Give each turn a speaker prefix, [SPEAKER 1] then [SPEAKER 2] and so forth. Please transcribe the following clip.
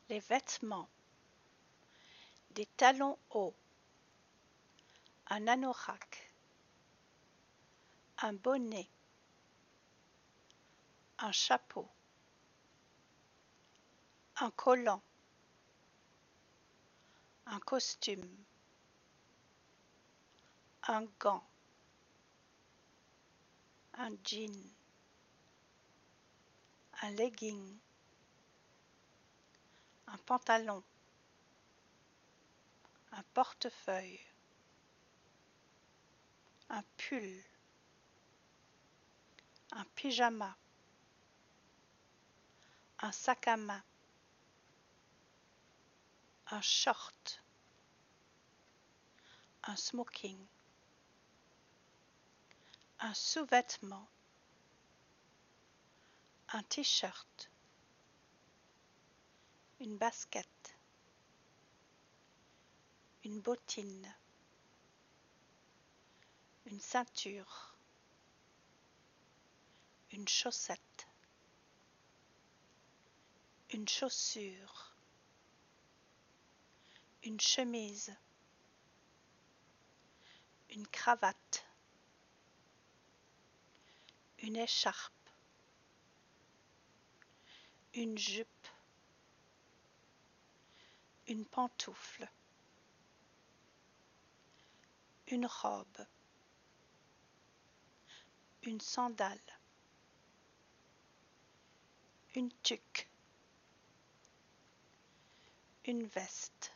[SPEAKER 1] Les vêtements, des talons hauts, un anorak, un bonnet, un chapeau, un collant, un costume, un gant, un jean, un legging, un pantalon, un portefeuille, un pull, un pyjama, un sac à main, un short, un smoking, un sous-vêtement, un t-shirt, une basket, une bottine, une ceinture, une chaussette, une chaussure, une chemise, une cravate, une écharpe, une jupe, une pantoufle, une robe, une sandale, une tuque, une veste,